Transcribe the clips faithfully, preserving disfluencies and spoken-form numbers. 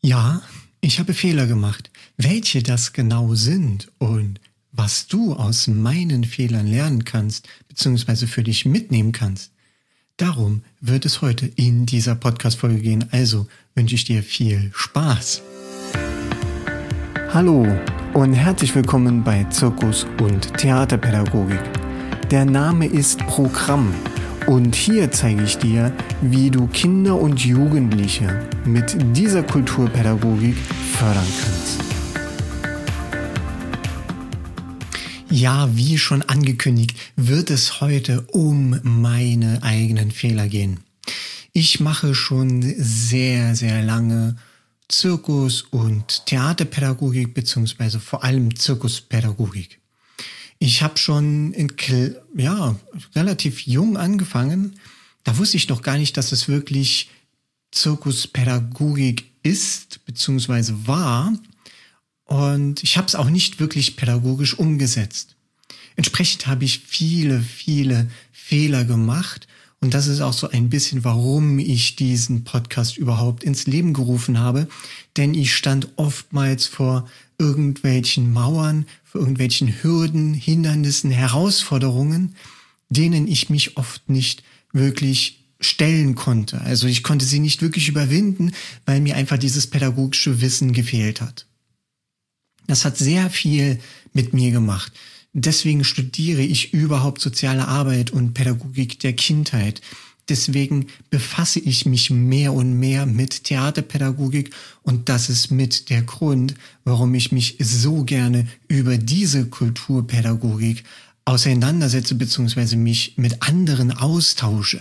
Ja, ich habe Fehler gemacht. Welche das genau sind und was du aus meinen Fehlern lernen kannst, beziehungsweise für dich mitnehmen kannst, darum wird es heute in dieser Podcast-Folge gehen. Also wünsche ich dir viel Spaß. Hallo und herzlich willkommen bei Zirkus- und Theaterpädagogik. Der Name ist Programm. Und hier zeige ich dir, wie du Kinder und Jugendliche mit dieser Kulturpädagogik fördern kannst. Ja, wie schon angekündigt, wird es heute um meine eigenen Fehler gehen. Ich mache schon sehr, sehr lange Zirkus- und Theaterpädagogik, beziehungsweise vor allem Zirkuspädagogik. Ich habe schon in, ja, relativ jung angefangen. Da wusste ich noch gar nicht, dass es wirklich Zirkuspädagogik ist, beziehungsweise war. Und ich habe es auch nicht wirklich pädagogisch umgesetzt. Entsprechend habe ich viele, viele Fehler gemacht. Und das ist auch so ein bisschen, warum ich diesen Podcast überhaupt ins Leben gerufen habe. Denn ich stand oftmals vor irgendwelchen Mauern, vor irgendwelchen Hürden, Hindernissen, Herausforderungen, denen ich mich oft nicht wirklich stellen konnte. Also ich konnte sie nicht wirklich überwinden, weil mir einfach dieses pädagogische Wissen gefehlt hat. Das hat sehr viel mit mir gemacht. Deswegen studiere ich überhaupt soziale Arbeit und Pädagogik der Kindheit. Deswegen befasse ich mich mehr und mehr mit Theaterpädagogik und das ist mit der Grund, warum ich mich so gerne über diese Kulturpädagogik auseinandersetze bzw. mich mit anderen austausche.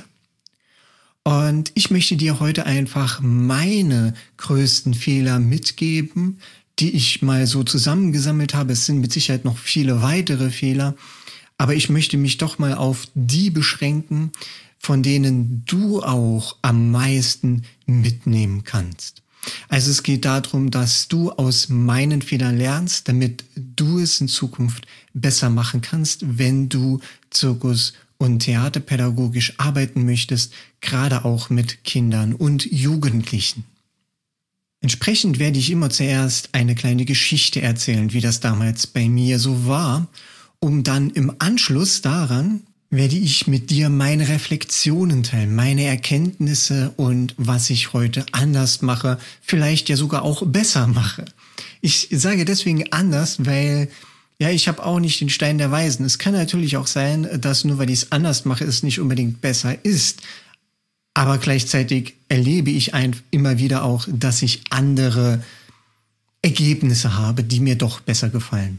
Und ich möchte dir heute einfach meine größten Fehler mitgeben, die ich mal so zusammengesammelt habe. Es sind mit Sicherheit noch viele weitere Fehler, aber ich möchte mich doch mal auf die beschränken, von denen du auch am meisten mitnehmen kannst. Also es geht darum, dass du aus meinen Fehlern lernst, damit du es in Zukunft besser machen kannst, wenn du Zirkus- und Theaterpädagogisch arbeiten möchtest, gerade auch mit Kindern und Jugendlichen. Entsprechend werde ich immer zuerst eine kleine Geschichte erzählen, wie das damals bei mir so war, um dann im Anschluss daran werde ich mit dir meine Reflexionen teilen, meine Erkenntnisse und was ich heute anders mache, vielleicht ja sogar auch besser mache. Ich sage deswegen anders, weil ja, ich habe auch nicht den Stein der Weisen. Es kann natürlich auch sein, dass nur weil ich es anders mache, es nicht unbedingt besser ist. Aber gleichzeitig erlebe ich ein, immer wieder auch, dass ich andere Ergebnisse habe, die mir doch besser gefallen.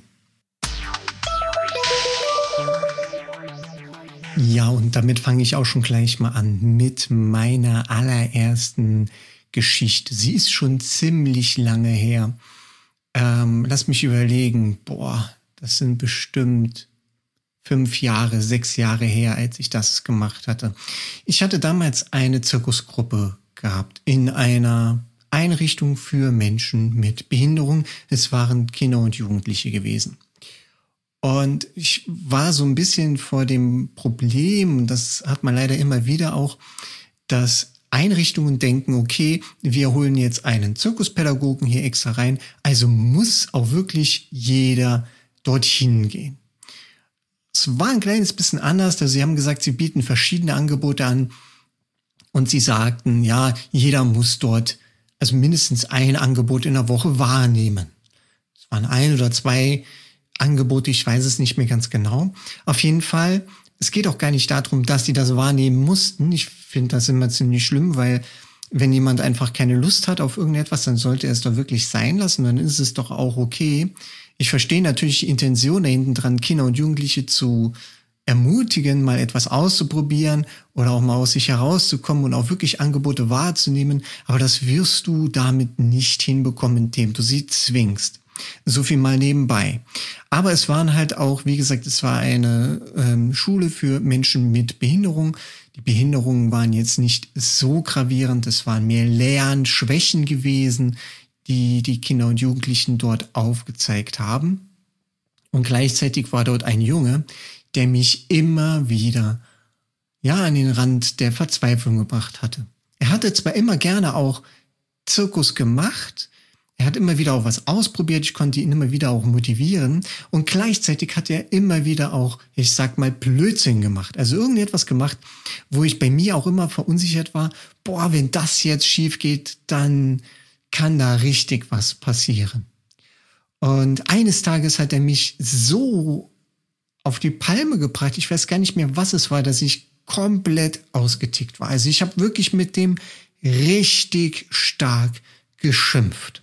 Ja, und damit fange ich auch schon gleich mal an mit meiner allerersten Geschichte. Sie ist schon ziemlich lange her. Ähm, lass mich überlegen. Boah, das sind bestimmt fünf Jahre, sechs Jahre her, als ich das gemacht hatte. Ich hatte damals eine Zirkusgruppe gehabt in einer Einrichtung für Menschen mit Behinderung. Es waren Kinder und Jugendliche gewesen. Und ich war so ein bisschen vor dem Problem, und das hat man leider immer wieder auch, dass Einrichtungen denken, okay, wir holen jetzt einen Zirkuspädagogen hier extra rein, also muss auch wirklich jeder dorthin gehen. Es war ein kleines bisschen anders, also sie haben gesagt, sie bieten verschiedene Angebote an und sie sagten, ja, jeder muss dort also mindestens ein Angebot in der Woche wahrnehmen. Es waren ein oder zwei Angebote, ich weiß es nicht mehr ganz genau. Auf jeden Fall, es geht auch gar nicht darum, dass sie das wahrnehmen mussten. Ich finde das immer ziemlich schlimm, weil wenn jemand einfach keine Lust hat auf irgendetwas, dann sollte er es doch wirklich sein lassen, dann ist es doch auch okay. Ich verstehe natürlich die Intention da hinten dran, Kinder und Jugendliche zu ermutigen, mal etwas auszuprobieren oder auch mal aus sich herauszukommen und auch wirklich Angebote wahrzunehmen. Aber das wirst du damit nicht hinbekommen, indem du sie zwingst. So viel mal nebenbei. Aber es waren halt auch, wie gesagt, es war eine ähm, Schule für Menschen mit Behinderung. Die Behinderungen waren jetzt nicht so gravierend, es waren mehr Lernschwächen gewesen, die die Kinder und Jugendlichen dort aufgezeigt haben. Und gleichzeitig war dort ein Junge, der mich immer wieder ja an den Rand der Verzweiflung gebracht hatte. Er hatte zwar immer gerne auch Zirkus gemacht, Er hat immer wieder auch was ausprobiert, ich konnte ihn immer wieder auch motivieren und gleichzeitig hat er immer wieder auch, ich sag mal, Blödsinn gemacht. Also irgendetwas gemacht, wo ich bei mir auch immer verunsichert war, boah, wenn das jetzt schief geht, dann kann da richtig was passieren. Und eines Tages hat er mich so auf die Palme gebracht, ich weiß gar nicht mehr, was es war, dass ich komplett ausgetickt war. Also ich habe wirklich mit dem richtig stark geschimpft.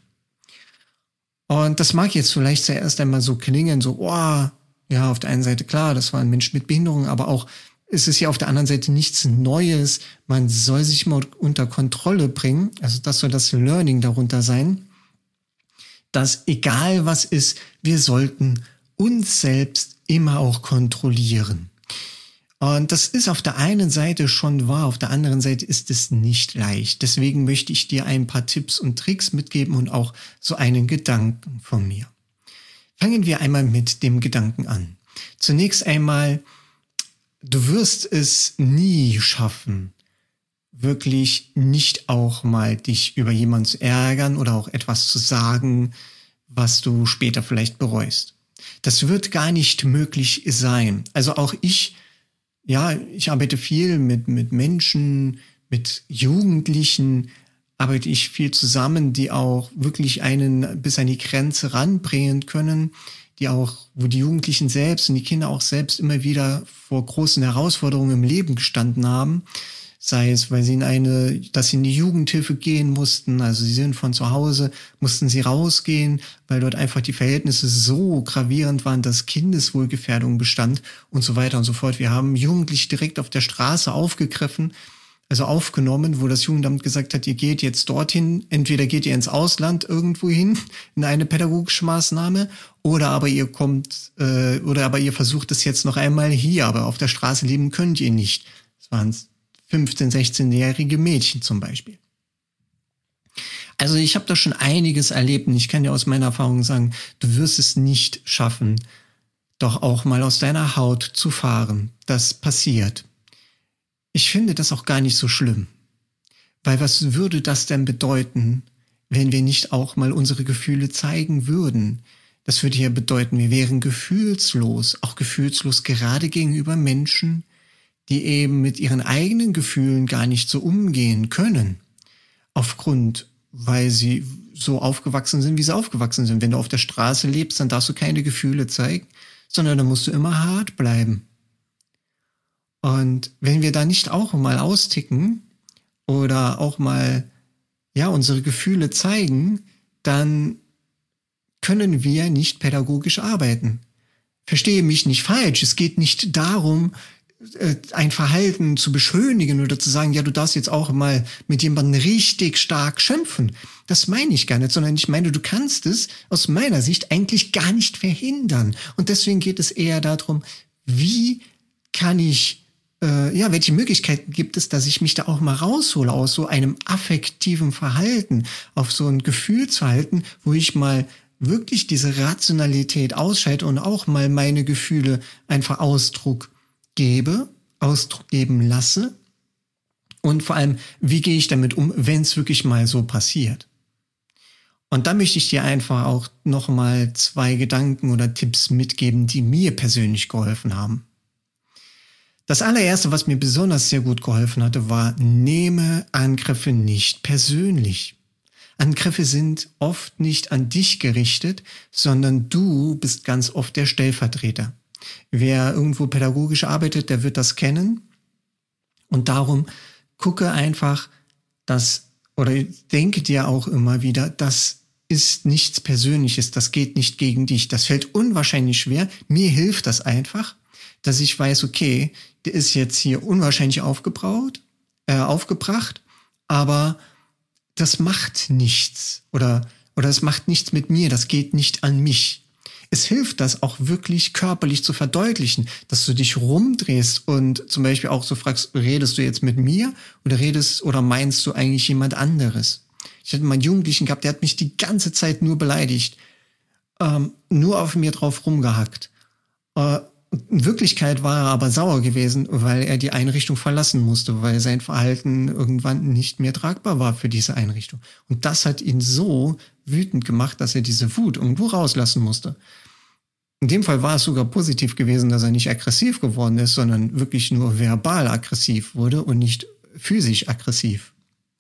Und das mag jetzt vielleicht zuerst einmal so klingen, so, oh, ja, auf der einen Seite klar, das war ein Mensch mit Behinderung, aber auch, es ist ja auf der anderen Seite nichts Neues. Man soll sich mal unter Kontrolle bringen. Also das soll das Learning darunter sein, dass egal was ist, wir sollten uns selbst immer auch kontrollieren. Und das ist auf der einen Seite schon wahr, auf der anderen Seite ist es nicht leicht. Deswegen möchte ich dir ein paar Tipps und Tricks mitgeben und auch so einen Gedanken von mir. Fangen wir einmal mit dem Gedanken an. Zunächst einmal, du wirst es nie schaffen, wirklich nicht auch mal dich über jemanden zu ärgern oder auch etwas zu sagen, was du später vielleicht bereust. Das wird gar nicht möglich sein. Also auch ich Ja, ich arbeite viel mit, mit Menschen, mit Jugendlichen, arbeite ich viel zusammen, die auch wirklich einen bis an die Grenze ranbringen können, die auch, wo die Jugendlichen selbst und die Kinder auch selbst immer wieder vor großen Herausforderungen im Leben gestanden haben. Sei es, weil sie in eine, dass sie in die Jugendhilfe gehen mussten, also sie sind von zu Hause, mussten sie rausgehen, weil dort einfach die Verhältnisse so gravierend waren, dass Kindeswohlgefährdung bestand und so weiter und so fort. Wir haben Jugendliche direkt auf der Straße aufgegriffen, also aufgenommen, wo das Jugendamt gesagt hat, ihr geht jetzt dorthin, entweder geht ihr ins Ausland irgendwo hin, in eine pädagogische Maßnahme, oder aber ihr kommt, äh, oder aber ihr versucht es jetzt noch einmal hier, aber auf der Straße leben könnt ihr nicht. Das waren fünfzehn-, sechzehnjährige Mädchen zum Beispiel. Also ich habe da schon einiges erlebt und ich kann dir aus meiner Erfahrung sagen, du wirst es nicht schaffen, doch auch mal aus deiner Haut zu fahren. Das passiert. Ich finde das auch gar nicht so schlimm. Weil was würde das denn bedeuten, wenn wir nicht auch mal unsere Gefühle zeigen würden? Das würde ja bedeuten, wir wären gefühlslos, auch gefühlslos gerade gegenüber Menschen, die eben mit ihren eigenen Gefühlen gar nicht so umgehen können. Aufgrund, weil sie so aufgewachsen sind, wie sie aufgewachsen sind. Wenn du auf der Straße lebst, dann darfst du keine Gefühle zeigen, sondern dann musst du immer hart bleiben. Und wenn wir da nicht auch mal austicken oder auch mal, ja, unsere Gefühle zeigen, dann können wir nicht pädagogisch arbeiten. Verstehe mich nicht falsch. Es geht nicht darum, ein Verhalten zu beschönigen oder zu sagen, ja, du darfst jetzt auch mal mit jemandem richtig stark schimpfen. Das meine ich gar nicht, sondern ich meine, du kannst es aus meiner Sicht eigentlich gar nicht verhindern. Und deswegen geht es eher darum, wie kann ich, äh, ja, welche Möglichkeiten gibt es, dass ich mich da auch mal raushole aus so einem affektiven Verhalten, auf so ein Gefühlsverhalten, wo ich mal wirklich diese Rationalität ausschalte und auch mal meine Gefühle einfach Ausdruck gebe, Ausdruck geben lasse und vor allem, wie gehe ich damit um, wenn es wirklich mal so passiert. Und da möchte ich dir einfach auch nochmal zwei Gedanken oder Tipps mitgeben, die mir persönlich geholfen haben. Das allererste, was mir besonders sehr gut geholfen hatte, war, nehme Angriffe nicht persönlich. Angriffe sind oft nicht an dich gerichtet, sondern du bist ganz oft der Stellvertreter. Wer irgendwo pädagogisch arbeitet, der wird das kennen. Und darum gucke einfach, dass, oder denke dir auch immer wieder, das ist nichts Persönliches, das geht nicht gegen dich. Das fällt unwahrscheinlich schwer. Mir hilft das einfach, dass ich weiß, okay, der ist jetzt hier unwahrscheinlich aufgebraut, äh, aufgebracht, aber das macht nichts. Oder, oder es macht nichts mit mir, das geht nicht an mich. Es hilft, das auch wirklich körperlich zu verdeutlichen, dass du dich rumdrehst und zum Beispiel auch so fragst, redest du jetzt mit mir oder redest oder meinst du eigentlich jemand anderes? Ich hatte mal einen Jugendlichen gehabt, der hat mich die ganze Zeit nur beleidigt, ähm, nur auf mir drauf rumgehackt. Äh, In Wirklichkeit war er aber sauer gewesen, weil er die Einrichtung verlassen musste, weil sein Verhalten irgendwann nicht mehr tragbar war für diese Einrichtung. Und das hat ihn so wütend gemacht, dass er diese Wut irgendwo rauslassen musste. In dem Fall war es sogar positiv gewesen, dass er nicht aggressiv geworden ist, sondern wirklich nur verbal aggressiv wurde und nicht physisch aggressiv.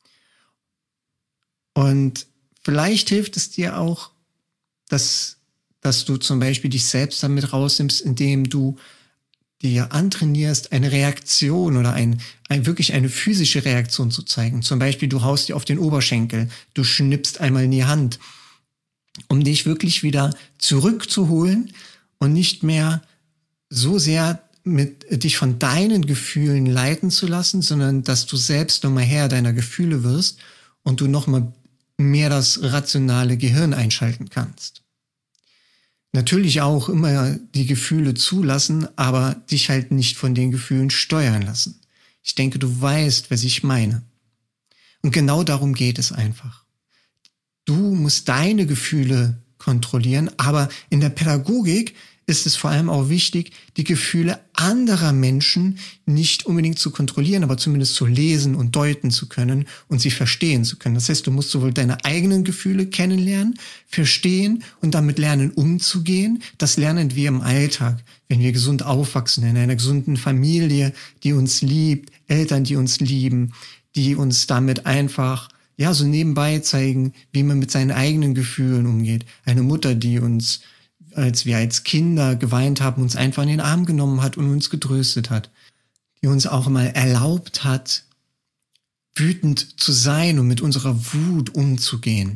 Und vielleicht hilft es dir auch, dass dass du zum Beispiel dich selbst damit rausnimmst, indem du dir antrainierst, eine Reaktion oder ein, ein wirklich eine physische Reaktion zu zeigen. Zum Beispiel, du haust dir auf den Oberschenkel, du schnippst einmal in die Hand, um dich wirklich wieder zurückzuholen und nicht mehr so sehr mit dich von deinen Gefühlen leiten zu lassen, sondern dass du selbst nochmal Herr deiner Gefühle wirst und du nochmal mehr das rationale Gehirn einschalten kannst. Natürlich auch immer die Gefühle zulassen, aber dich halt nicht von den Gefühlen steuern lassen. Ich denke, du weißt, was ich meine. Und genau darum geht es einfach. Du musst deine Gefühle kontrollieren, aber in der Pädagogik ist es vor allem auch wichtig, die Gefühle anderer Menschen nicht unbedingt zu kontrollieren, aber zumindest zu lesen und deuten zu können und sie verstehen zu können. Das heißt, du musst sowohl deine eigenen Gefühle kennenlernen, verstehen und damit lernen, umzugehen. Das lernen wir im Alltag, wenn wir gesund aufwachsen, in einer gesunden Familie, die uns liebt, Eltern, die uns lieben, die uns damit einfach ja so nebenbei zeigen, wie man mit seinen eigenen Gefühlen umgeht. Eine Mutter, die uns, als wir als Kinder geweint haben, uns einfach in den Arm genommen hat und uns getröstet hat. Die uns auch mal erlaubt hat, wütend zu sein und mit unserer Wut umzugehen.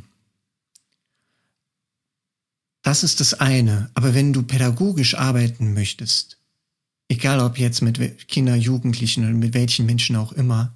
Das ist das eine. Aber wenn du pädagogisch arbeiten möchtest, egal ob jetzt mit Kindern, Jugendlichen oder mit welchen Menschen auch immer,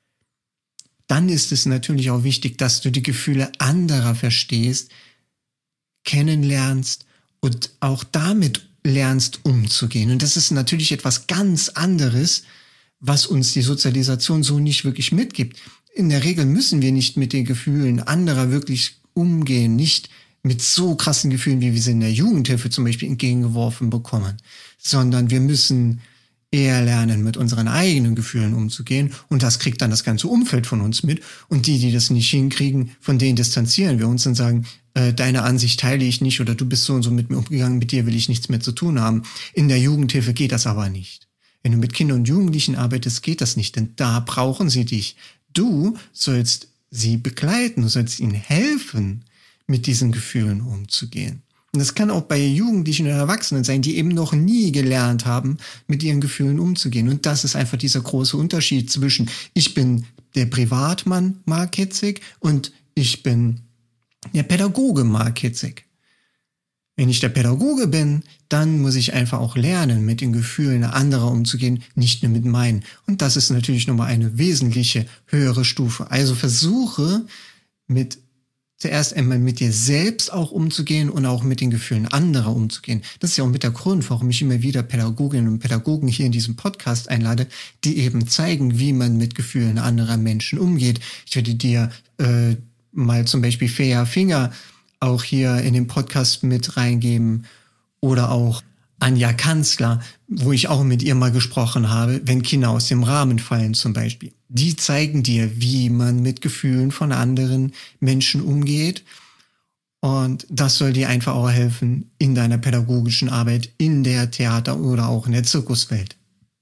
dann ist es natürlich auch wichtig, dass du die Gefühle anderer verstehst, kennenlernst und auch damit lernst umzugehen. Und das ist natürlich etwas ganz anderes, was uns die Sozialisation so nicht wirklich mitgibt. In der Regel müssen wir nicht mit den Gefühlen anderer wirklich umgehen, nicht mit so krassen Gefühlen, wie wir sie in der Jugendhilfe zum Beispiel entgegengeworfen bekommen, sondern wir müssen eher lernen, mit unseren eigenen Gefühlen umzugehen, und das kriegt dann das ganze Umfeld von uns mit, und die, die das nicht hinkriegen, von denen distanzieren wir uns und sagen, äh, deine Ansicht teile ich nicht, oder du bist so und so mit mir umgegangen, mit dir will ich nichts mehr zu tun haben. In der Jugendhilfe geht das aber nicht. Wenn du mit Kindern und Jugendlichen arbeitest, geht das nicht, denn da brauchen sie dich. Du sollst sie begleiten, du sollst ihnen helfen, mit diesen Gefühlen umzugehen. Und das kann auch bei Jugendlichen oder Erwachsenen sein, die eben noch nie gelernt haben, mit ihren Gefühlen umzugehen. Und das ist einfach dieser große Unterschied zwischen ich bin der Privatmann Mark Hitzig und ich bin der Pädagoge Mark Hitzig. Wenn ich der Pädagoge bin, dann muss ich einfach auch lernen, mit den Gefühlen anderer umzugehen, nicht nur mit meinen. Und das ist natürlich nochmal eine wesentliche höhere Stufe. Also versuche mit zuerst einmal mit dir selbst auch umzugehen und auch mit den Gefühlen anderer umzugehen. Das ist ja auch mit der Grund, warum ich immer wieder Pädagoginnen und Pädagogen hier in diesem Podcast einlade, die eben zeigen, wie man mit Gefühlen anderer Menschen umgeht. Ich werde dir äh, mal zum Beispiel Fea Finger auch hier in den Podcast mit reingeben oder auch Anja Kanzler, wo ich auch mit ihr mal gesprochen habe, wenn Kinder aus dem Rahmen fallen zum Beispiel. Die zeigen dir, wie man mit Gefühlen von anderen Menschen umgeht. Und das soll dir einfach auch helfen in deiner pädagogischen Arbeit in der Theater- oder auch in der Zirkuswelt.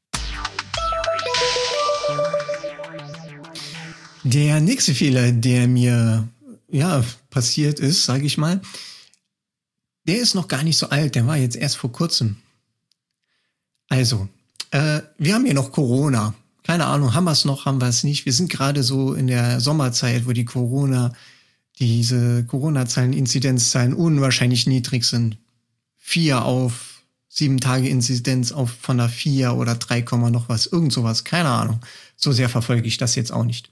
Der nächste Fehler, der mir ja passiert ist, sage ich mal, der ist noch gar nicht so alt, der war jetzt erst vor kurzem. Also, äh, wir haben hier noch Corona. Keine Ahnung, haben wir es noch, haben wir es nicht. Wir sind gerade so in der Sommerzeit, wo die Corona, diese Corona-Zahlen, Inzidenzzahlen unwahrscheinlich niedrig sind. Vier auf sieben Tage Inzidenz auf von einer vier oder drei, noch was, irgend sowas, keine Ahnung. So sehr verfolge ich das jetzt auch nicht.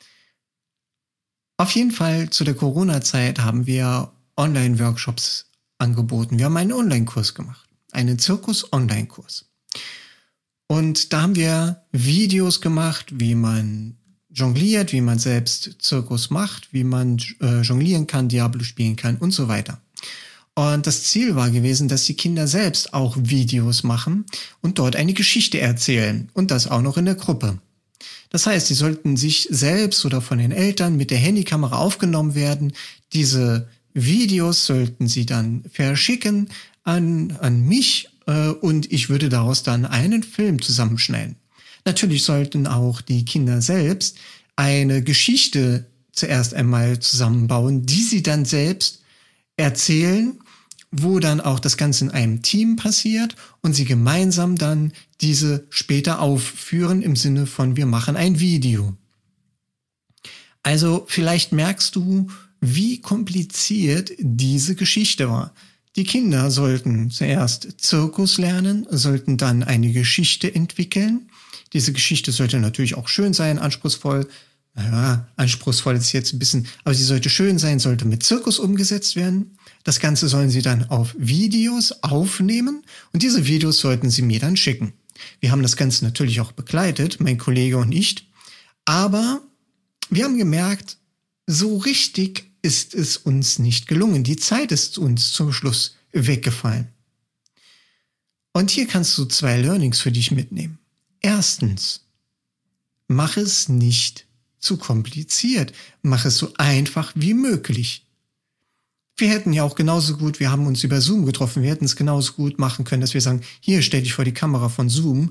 Auf jeden Fall zu der Corona-Zeit haben wir Online-Workshops angeboten. Wir haben einen Online-Kurs gemacht, einen Zirkus-Online-Kurs. Und da haben wir Videos gemacht, wie man jongliert, wie man selbst Zirkus macht, wie man äh, jonglieren kann, Diablo spielen kann und so weiter. Und das Ziel war gewesen, dass die Kinder selbst auch Videos machen und dort eine Geschichte erzählen. Und das auch noch in der Gruppe. Das heißt, sie sollten sich selbst oder von den Eltern mit der Handykamera aufgenommen werden. Diese Videos sollten sie dann verschicken an, an mich äh, und ich würde daraus dann einen Film zusammenschneiden. Natürlich sollten auch die Kinder selbst eine Geschichte zuerst einmal zusammenbauen, die sie dann selbst erzählen, wo dann auch das Ganze in einem Team passiert und sie gemeinsam dann diese später aufführen im Sinne von wir machen ein Video. Also vielleicht merkst du, wie kompliziert diese Geschichte war. Die Kinder sollten zuerst Zirkus lernen, sollten dann eine Geschichte entwickeln. Diese Geschichte sollte natürlich auch schön sein, anspruchsvoll. Naja, anspruchsvoll ist jetzt ein bisschen, aber sie sollte schön sein, sollte mit Zirkus umgesetzt werden. Das Ganze sollen sie dann auf Videos aufnehmen und diese Videos sollten sie mir dann schicken. Wir haben das Ganze natürlich auch begleitet, mein Kollege und ich, aber wir haben gemerkt, so richtig ist es uns nicht gelungen. Die Zeit ist uns zum Schluss weggefallen. Und hier kannst du zwei Learnings für dich mitnehmen. Erstens, mach es nicht zu kompliziert. Mach es so einfach wie möglich. Wir hätten ja auch genauso gut, wir haben uns über Zoom getroffen, wir hätten es genauso gut machen können, dass wir sagen, hier stell dich vor die Kamera von Zoom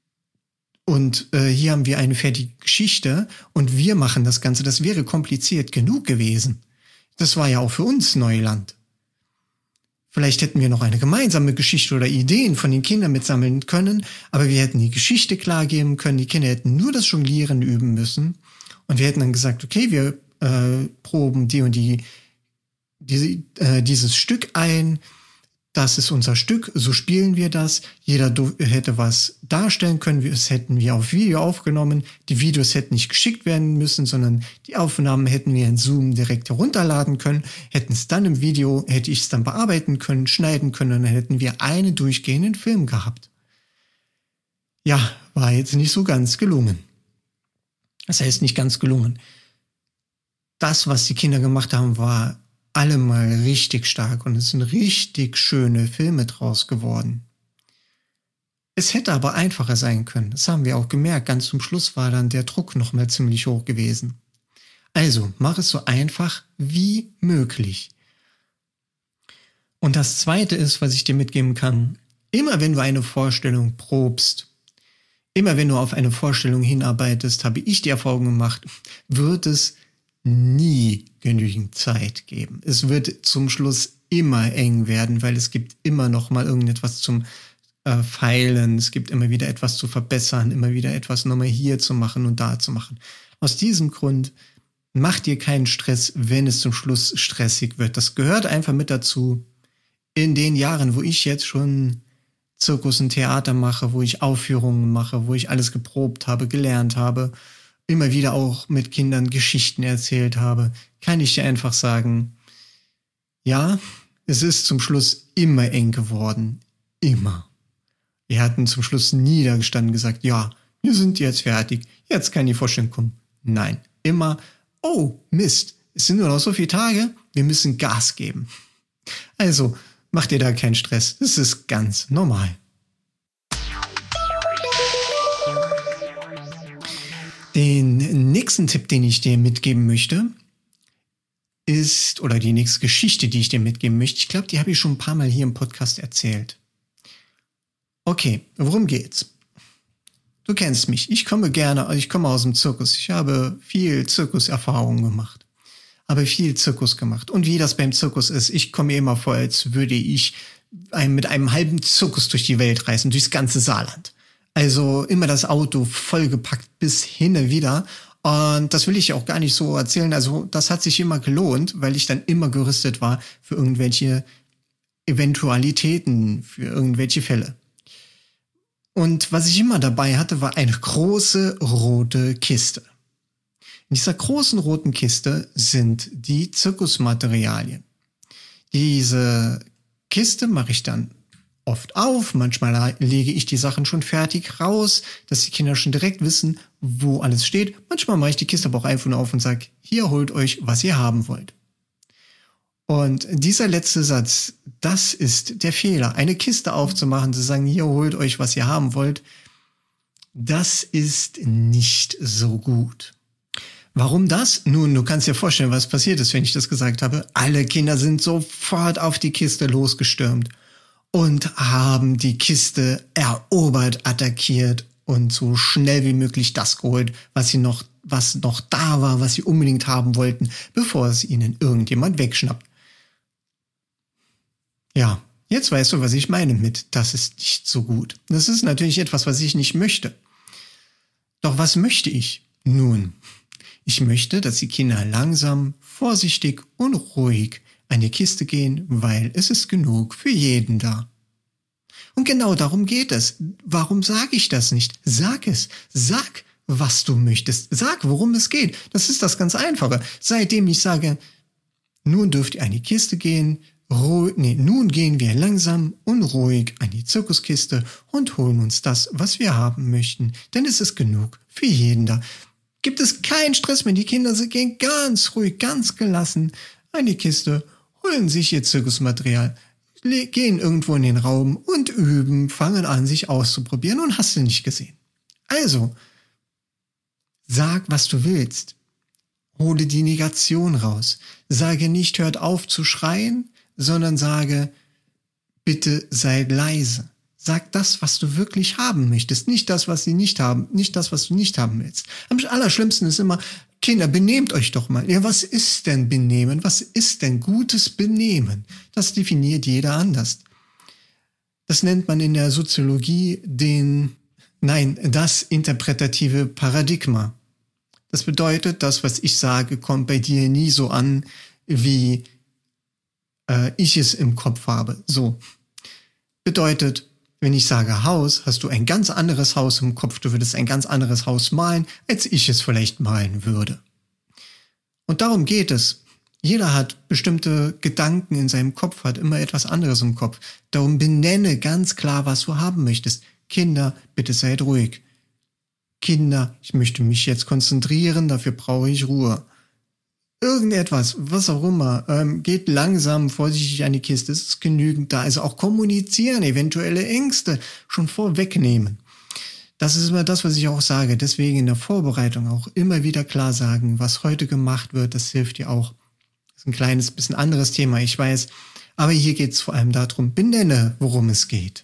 und äh, hier haben wir eine fertige Geschichte und wir machen das Ganze. Das wäre kompliziert genug gewesen. Das war ja auch für uns Neuland. Vielleicht hätten wir noch eine gemeinsame Geschichte oder Ideen von den Kindern mitsammeln können, aber wir hätten die Geschichte klar geben können, die Kinder hätten nur das Jonglieren üben müssen und wir hätten dann gesagt, okay, wir äh, proben die und die Diese, äh, dieses Stück ein, das ist unser Stück, so spielen wir das. Jeder do- hätte was darstellen können, das hätten wir auf Video aufgenommen. Die Videos hätten nicht geschickt werden müssen, sondern die Aufnahmen hätten wir in Zoom direkt herunterladen können, hätten es dann im Video, hätte ich es dann bearbeiten können, schneiden können und dann hätten wir einen durchgehenden Film gehabt. Ja, war jetzt nicht so ganz gelungen. Das heißt nicht ganz gelungen. Das, was die Kinder gemacht haben, war allemal richtig stark und es sind richtig schöne Filme draus geworden. Es hätte aber einfacher sein können. Das haben wir auch gemerkt. Ganz zum Schluss war dann der Druck nochmal ziemlich hoch gewesen. Also, mach es so einfach wie möglich. Und das Zweite ist, was ich dir mitgeben kann, immer wenn du eine Vorstellung probst, immer wenn du auf eine Vorstellung hinarbeitest, habe ich die Erfahrung gemacht, wird es nie genügend Zeit geben. Es wird zum Schluss immer eng werden, weil es gibt immer noch mal irgendetwas zum äh, Feilen, es gibt immer wieder etwas zu verbessern, immer wieder etwas nochmal hier zu machen und da zu machen. Aus diesem Grund mach dir keinen Stress, wenn es zum Schluss stressig wird. Das gehört einfach mit dazu. In den Jahren, wo ich jetzt schon Zirkus und Theater mache, wo ich Aufführungen mache, wo ich alles geprobt habe, gelernt habe, immer wieder auch mit Kindern Geschichten erzählt habe, kann ich dir einfach sagen, ja, es ist zum Schluss immer eng geworden. Immer. Wir hatten zum Schluss nie da gestanden und gesagt, ja, wir sind jetzt fertig, jetzt kann die Vorstellung kommen. Nein, immer, oh Mist, es sind nur noch so viele Tage, wir müssen Gas geben. Also, mach dir da keinen Stress, das ist ganz normal. Den nächsten Tipp, den ich dir mitgeben möchte, ist, oder die nächste Geschichte, die ich dir mitgeben möchte, ich glaube, die habe ich schon ein paar Mal hier im Podcast erzählt. Okay, worum geht's? Du kennst mich, ich komme gerne, ich komme aus dem Zirkus, ich habe viel Zirkuserfahrung gemacht, habe viel Zirkus gemacht. Und wie das beim Zirkus ist, ich komme mir immer vor, als würde ich mit einem halben Zirkus durch die Welt reisen, durchs ganze Saarland. Also immer das Auto vollgepackt bis hin wieder. Und das will ich auch gar nicht so erzählen. Also das hat sich immer gelohnt, weil ich dann immer gerüstet war für irgendwelche Eventualitäten, für irgendwelche Fälle. Und was ich immer dabei hatte, war eine große rote Kiste. In dieser großen roten Kiste sind die Zirkusmaterialien. Diese Kiste mache ich dann oft auf, manchmal lege ich die Sachen schon fertig raus, dass die Kinder schon direkt wissen, wo alles steht. Manchmal mache ich die Kiste aber auch einfach nur auf und sage, hier holt euch, was ihr haben wollt. Und dieser letzte Satz, das ist der Fehler. Eine Kiste aufzumachen, zu sagen, hier holt euch, was ihr haben wollt, das ist nicht so gut. Warum das? Nun, du kannst dir vorstellen, was passiert ist, wenn ich das gesagt habe. Alle Kinder sind sofort auf die Kiste losgestürmt und haben die Kiste erobert, attackiert und so schnell wie möglich das geholt, was sie noch, was noch da war, was sie unbedingt haben wollten, bevor es ihnen irgendjemand wegschnappt. Ja, jetzt weißt du, was ich meine mit, das ist nicht so gut. Das ist natürlich etwas, was ich nicht möchte. Doch was möchte ich? Nun, ich möchte, dass die Kinder langsam, vorsichtig und ruhig an die Kiste gehen, weil es ist genug für jeden da. Und genau darum geht es. Warum sage ich das nicht? Sag es. Sag, was du möchtest. Sag, worum es geht. Das ist das ganz Einfache. Seitdem ich sage, nun dürft ihr an die Kiste gehen, ruhig, nee, nun gehen wir langsam und ruhig an die Zirkuskiste und holen uns das, was wir haben möchten. Denn es ist genug für jeden da. Gibt es keinen Stress mehr. Die Kinder gehen ganz ruhig, ganz gelassen an die Kiste, holen sich ihr Zirkusmaterial, gehen irgendwo in den Raum und üben, fangen an, sich auszuprobieren und hast du nicht gesehen. Also, sag, was du willst. Hole die Negation raus. Sage nicht, hört auf zu schreien, sondern sage, bitte seid leise. Sag das, was du wirklich haben möchtest, nicht das, was sie nicht haben, nicht das, was du nicht haben willst. Am allerschlimmsten ist immer, Kinder, benehmt euch doch mal. Ja, was ist denn Benehmen? Was ist denn gutes Benehmen? Das definiert jeder anders. Das nennt man in der Soziologie den, nein, das interpretative Paradigma. Das bedeutet, das, was ich sage, kommt bei dir nie so an, wie äh, ich es im Kopf habe. So. Bedeutet, wenn ich sage Haus, hast du ein ganz anderes Haus im Kopf. Du würdest ein ganz anderes Haus malen, als ich es vielleicht malen würde. Und darum geht es. Jeder hat bestimmte Gedanken in seinem Kopf, hat immer etwas anderes im Kopf. Darum benenne ganz klar, was du haben möchtest. Kinder, bitte seid ruhig. Kinder, ich möchte mich jetzt konzentrieren, dafür brauche ich Ruhe. Irgendetwas, was auch immer, ähm, geht langsam, vorsichtig an die Kiste, es ist genügend da. Also auch kommunizieren, eventuelle Ängste schon vorwegnehmen. Das ist immer das, was ich auch sage. Deswegen in der Vorbereitung auch immer wieder klar sagen, was heute gemacht wird, das hilft dir auch. Das ist ein kleines bisschen anderes Thema, ich weiß. Aber hier geht es vor allem darum, benenne, worum es geht.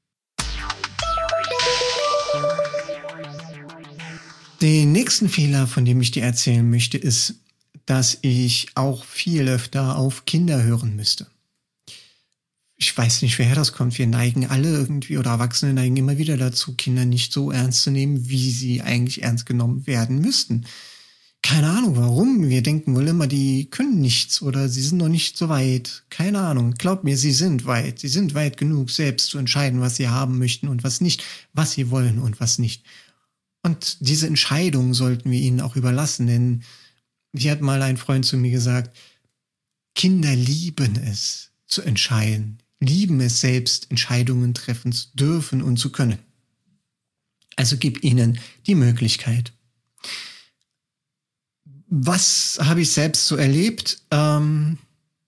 Den nächsten Fehler, von dem ich dir erzählen möchte, ist, dass ich auch viel öfter auf Kinder hören müsste. Ich weiß nicht, woher das kommt. Wir neigen alle irgendwie, oder Erwachsene neigen immer wieder dazu, Kinder nicht so ernst zu nehmen, wie sie eigentlich ernst genommen werden müssten. Keine Ahnung, warum. Wir denken wohl immer, die können nichts oder sie sind noch nicht so weit. Keine Ahnung. Glaub mir, sie sind weit. Sie sind weit genug, selbst zu entscheiden, was sie haben möchten und was nicht, was sie wollen und was nicht. Und diese Entscheidung sollten wir ihnen auch überlassen, denn wie hat mal ein Freund zu mir gesagt, Kinder lieben es zu entscheiden, lieben es selbst, Entscheidungen treffen zu dürfen und zu können. Also gib ihnen die Möglichkeit. Was habe ich selbst so erlebt? Ähm,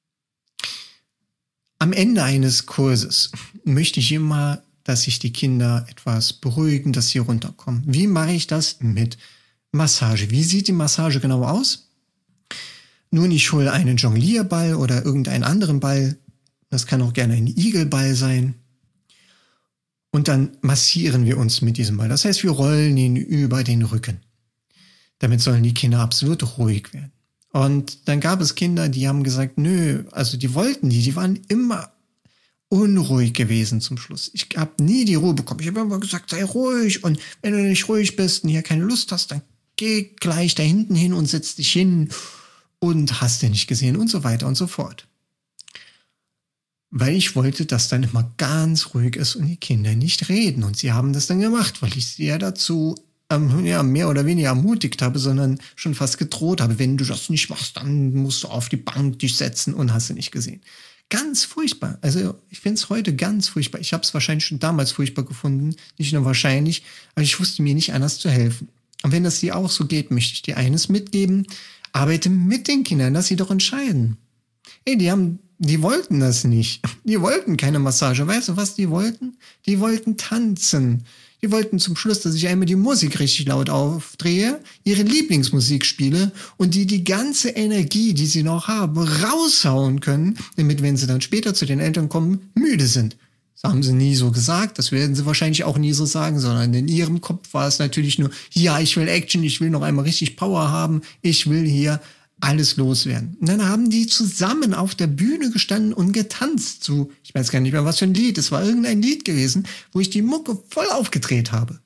am Ende eines Kurses möchte ich immer, dass sich die Kinder etwas beruhigen, dass sie runterkommen. Wie mache ich das? Mit Massage. Wie sieht die Massage genau aus? Nun, ich hole einen Jonglierball oder irgendeinen anderen Ball. Das kann auch gerne ein Igelball sein. Und dann massieren wir uns mit diesem Ball. Das heißt, wir rollen ihn über den Rücken. Damit sollen die Kinder absolut ruhig werden. Und dann gab es Kinder, die haben gesagt, nö, also die wollten die, die waren immer unruhig gewesen zum Schluss. Ich habe nie die Ruhe bekommen. Ich habe immer gesagt, sei ruhig und wenn du nicht ruhig bist und hier keine Lust hast, dann geh gleich da hinten hin und setz dich hin und hast du nicht gesehen und so weiter und so fort. Weil ich wollte, dass dann immer ganz ruhig ist und die Kinder nicht reden. Und sie haben das dann gemacht, weil ich sie ja dazu ähm, ja, mehr oder weniger ermutigt habe, sondern schon fast gedroht habe, wenn du das nicht machst, dann musst du auf die Bank dich setzen und hast du nicht gesehen. Ganz furchtbar. Also ich finde es heute ganz furchtbar. Ich habe es wahrscheinlich schon damals furchtbar gefunden, nicht nur wahrscheinlich, aber ich wusste mir nicht anders zu helfen. Und wenn das dir auch so geht, möchte ich dir eines mitgeben. Arbeite mit den Kindern, lass sie doch entscheiden. Hey, die haben, die wollten das nicht. Die wollten keine Massage. Weißt du, was die wollten? Die wollten tanzen. Die wollten zum Schluss, dass ich einmal die Musik richtig laut aufdrehe, ihre Lieblingsmusik spiele und die die ganze Energie, die sie noch haben, raushauen können, damit, wenn sie dann später zu den Eltern kommen, müde sind. Das haben sie nie so gesagt, das werden sie wahrscheinlich auch nie so sagen, sondern in ihrem Kopf war es natürlich nur, ja, ich will Action, ich will noch einmal richtig Power haben, ich will hier alles loswerden. Und dann haben die zusammen auf der Bühne gestanden und getanzt zu, ich weiß gar nicht mehr, was für ein Lied, es war irgendein Lied gewesen, wo ich die Mucke voll aufgedreht habe.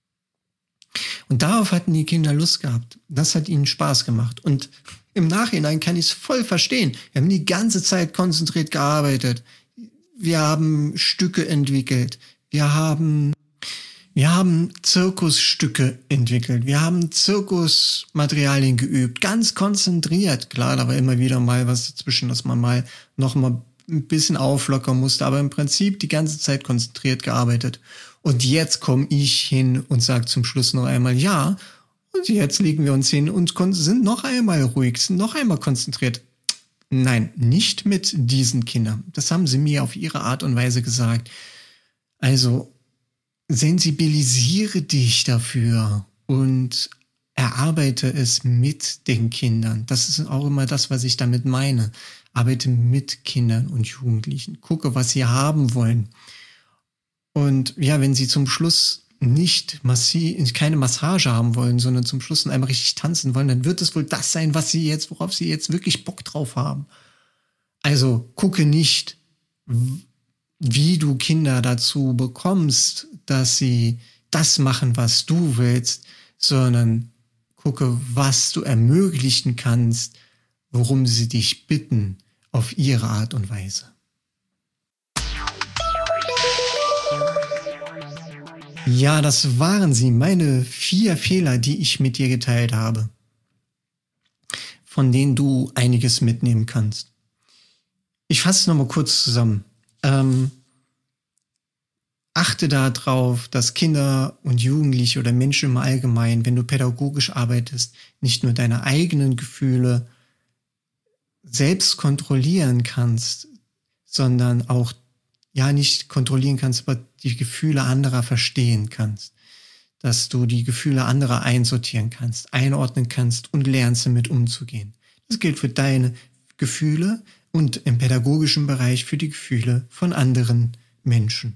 Und darauf hatten die Kinder Lust gehabt. Das hat ihnen Spaß gemacht. Und im Nachhinein kann ich es voll verstehen. Wir haben die ganze Zeit konzentriert gearbeitet. Wir haben Stücke entwickelt. Wir haben Wir haben Zirkusstücke entwickelt. Wir haben Zirkusmaterialien geübt. Ganz konzentriert. Klar, da war immer wieder mal was dazwischen, dass man mal noch mal ein bisschen auflockern musste. Aber im Prinzip die ganze Zeit konzentriert gearbeitet. Und jetzt komme ich hin und sage zum Schluss noch einmal ja. Und jetzt legen wir uns hin und sind noch einmal ruhig, sind noch einmal konzentriert. Nein, nicht mit diesen Kindern. Das haben sie mir auf ihre Art und Weise gesagt. Also, sensibilisiere dich dafür und erarbeite es mit den Kindern. Das ist auch immer das, was ich damit meine. Arbeite mit Kindern und Jugendlichen. Gucke, was sie haben wollen. Und ja, wenn sie zum Schluss nicht massi- keine Massage haben wollen, sondern zum Schluss einmal richtig tanzen wollen, dann wird es wohl das sein, was sie jetzt, worauf sie jetzt wirklich Bock drauf haben. Also gucke nicht, wie du Kinder dazu bekommst, dass sie das machen, was du willst, sondern gucke, was du ermöglichen kannst, worum sie dich bitten, auf ihre Art und Weise. Ja, das waren sie, meine vier Fehler, die ich mit dir geteilt habe, von denen du einiges mitnehmen kannst. Ich fasse es nochmal kurz zusammen. Ähm, achte darauf, dass Kinder und Jugendliche oder Menschen im Allgemeinen, wenn du pädagogisch arbeitest, nicht nur deine eigenen Gefühle selbst kontrollieren kannst, sondern auch, ja, nicht kontrollieren kannst, aber die Gefühle anderer verstehen kannst. Dass du die Gefühle anderer einsortieren kannst, einordnen kannst und lernst, damit umzugehen. Das gilt für deine Gefühle und im pädagogischen Bereich für die Gefühle von anderen Menschen.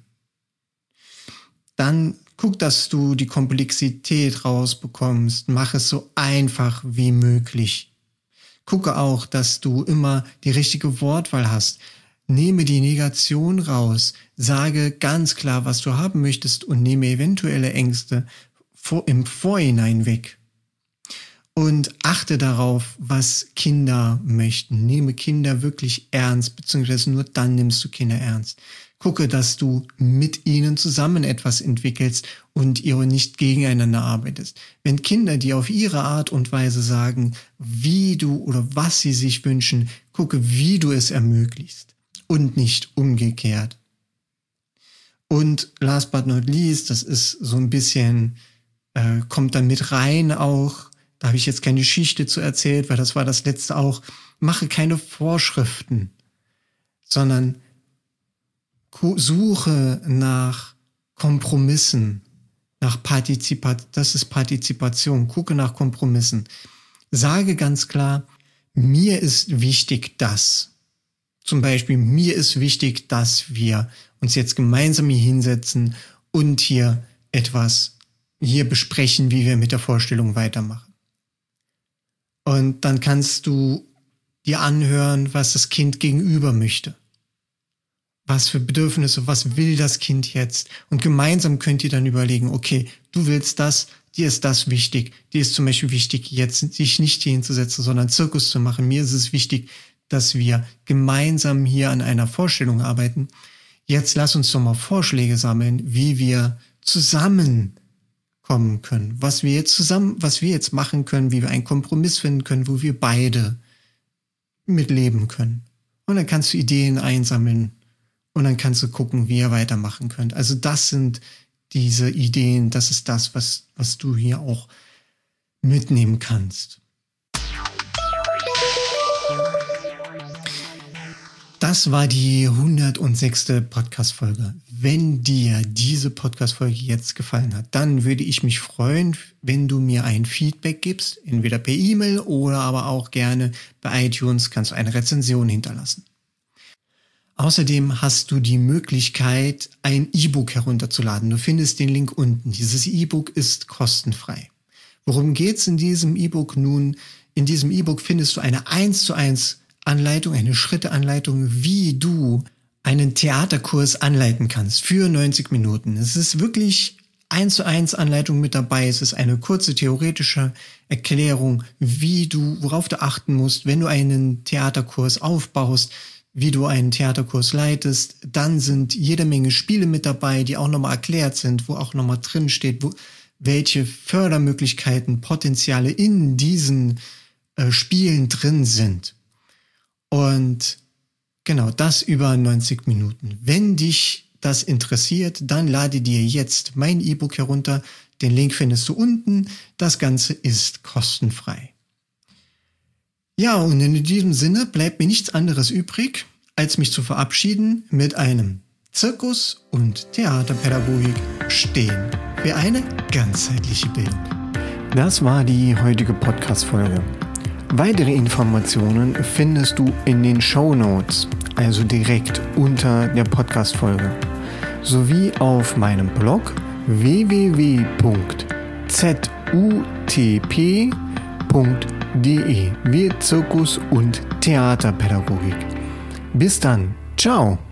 Dann guck, dass du die Komplexität rausbekommst. Mach es so einfach wie möglich. Gucke auch, dass du immer die richtige Wortwahl hast. Nehme die Negation raus. Sage ganz klar, was du haben möchtest und nehme eventuelle Ängste vor, im Vorhinein weg. Und achte darauf, was Kinder möchten. Nehme Kinder wirklich ernst, beziehungsweise nur dann nimmst du Kinder ernst. Gucke, dass du mit ihnen zusammen etwas entwickelst und ihr nicht gegeneinander arbeitest. Wenn Kinder dir auf ihre Art und Weise sagen, wie du oder was sie sich wünschen, gucke, wie du es ermöglichst und nicht umgekehrt. Und last but not least, das ist so ein bisschen, äh, kommt dann mit rein auch, da habe ich jetzt keine Geschichte zu erzählt, weil das war das letzte auch, mache keine Vorschriften, sondern suche nach Kompromissen, nach Partizipation, das ist Partizipation, gucke nach Kompromissen. Sage ganz klar, mir ist wichtig das. Zum Beispiel, mir ist wichtig, dass wir uns jetzt gemeinsam hier hinsetzen und hier etwas hier besprechen, wie wir mit der Vorstellung weitermachen. Und dann kannst du dir anhören, was das Kind gegenüber möchte. Was für Bedürfnisse, was will das Kind jetzt? Und gemeinsam könnt ihr dann überlegen, okay, du willst das, dir ist das wichtig. Dir ist zum Beispiel wichtig, jetzt sich nicht hier hinzusetzen, sondern Zirkus zu machen. Mir ist es wichtig, dass wir gemeinsam hier an einer Vorstellung arbeiten. Jetzt lass uns doch mal Vorschläge sammeln, wie wir zusammenkommen können. Was wir jetzt zusammen, was wir jetzt machen können, wie wir einen Kompromiss finden können, wo wir beide mitleben können. Und dann kannst du Ideen einsammeln. Und dann kannst du gucken, wie ihr weitermachen könnt. Also das sind diese Ideen, das ist das, was, was du hier auch mitnehmen kannst. das war die hundertsechste Podcast-Folge. Wenn dir diese Podcast-Folge jetzt gefallen hat, dann würde ich mich freuen, wenn du mir ein Feedback gibst, entweder per E-Mail oder aber auch gerne bei iTunes kannst du eine Rezension hinterlassen. Außerdem hast du die Möglichkeit, ein E-Book herunterzuladen. Du findest den Link unten. Dieses E-Book ist kostenfrei. Worum geht's in diesem E-Book nun? In diesem E-Book findest du eine eins zu eins Anleitung, eine Schritteanleitung, wie du einen Theaterkurs anleiten kannst für neunzig Minuten. Es ist wirklich eins zu eins Anleitung mit dabei. Es ist eine kurze theoretische Erklärung, wie du, worauf du achten musst, wenn du einen Theaterkurs aufbaust, wie du einen Theaterkurs leitest. Dann sind jede Menge Spiele mit dabei, die auch nochmal erklärt sind, wo auch nochmal drin steht, wo, welche Fördermöglichkeiten, Potenziale in diesen äh, Spielen drin sind. Und genau, das über neunzig Minuten. Wenn dich das interessiert, dann lade dir jetzt mein E-Book herunter. Den Link findest du unten. Das Ganze ist kostenfrei. Ja, und in diesem Sinne bleibt mir nichts anderes übrig, als mich zu verabschieden mit einem Zirkus- und Theaterpädagogik stehen für eine ganzheitliche Bildung. Das war die heutige Podcast-Folge. Weitere Informationen findest du in den Shownotes, also direkt unter der Podcast-Folge, sowie auf meinem Blog w w w punkt z u t p punkt d e wie Zirkus- und Theaterpädagogik. Bis dann, ciao!